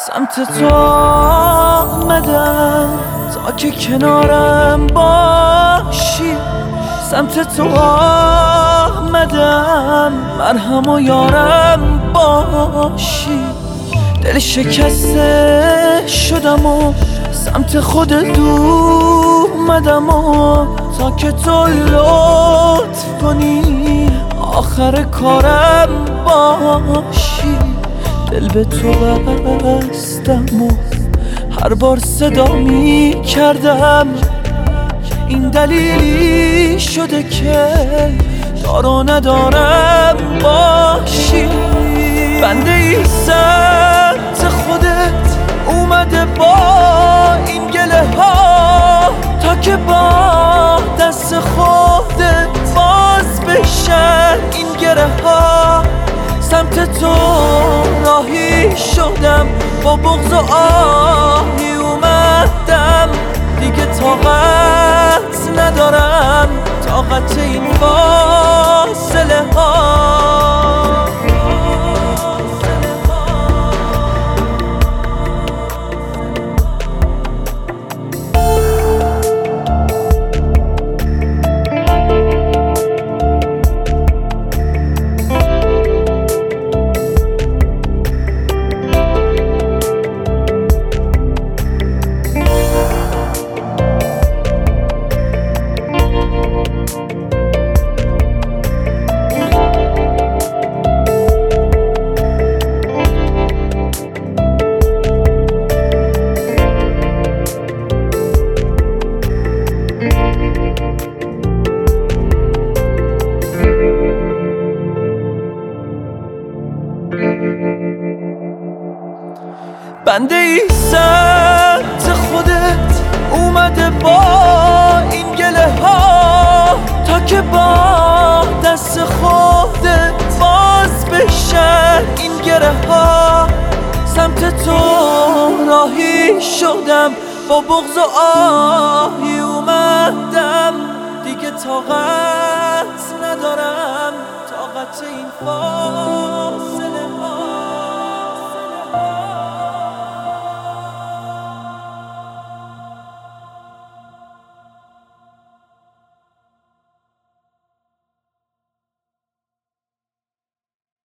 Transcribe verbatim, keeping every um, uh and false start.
سمت تو آمدم تا که کنارم باشی، سمت تو آمدم مرهم و یارم باشی. دل شکسته شدم و سمت خودت اومدم و تا که تو لطف کنی آخر کارم باشی. دل به تو بستم و هر بار صدا می کردم، این دلیلی شده که دار و ندارم باشی. بنده ای سمت خودت اومده با این گله ها تا که با دست خودت باز بشن این گره ها. سمت تو راهی شدم با بغض و آهی اومدم، دیگه طاقت ندارم طاقت این فاصله ها. بنده ای سمت خودت اومده با این گله ها تا که با دست خودت باز بشن این گره ها. سمت تو راهی شدم با بغض و آهی اومدم، دیگه طاقت ندارم طاقت این فاصله